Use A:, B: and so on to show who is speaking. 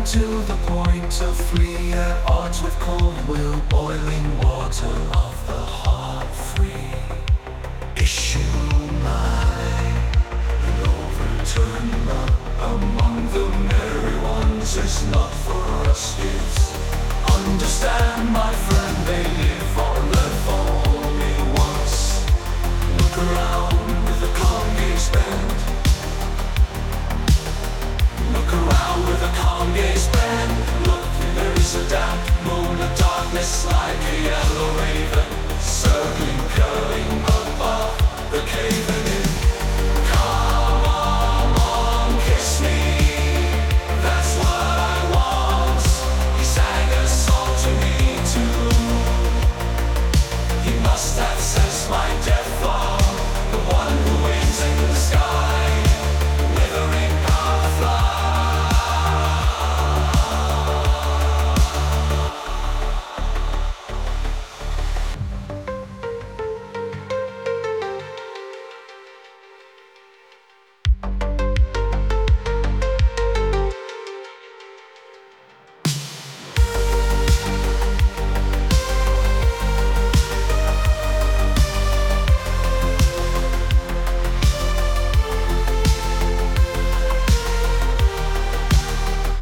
A: to the point of free at odds with cold will, boiling water of the heart free. Issue mine and overturn not among the merry ones. It's not for us, it's understand my friend.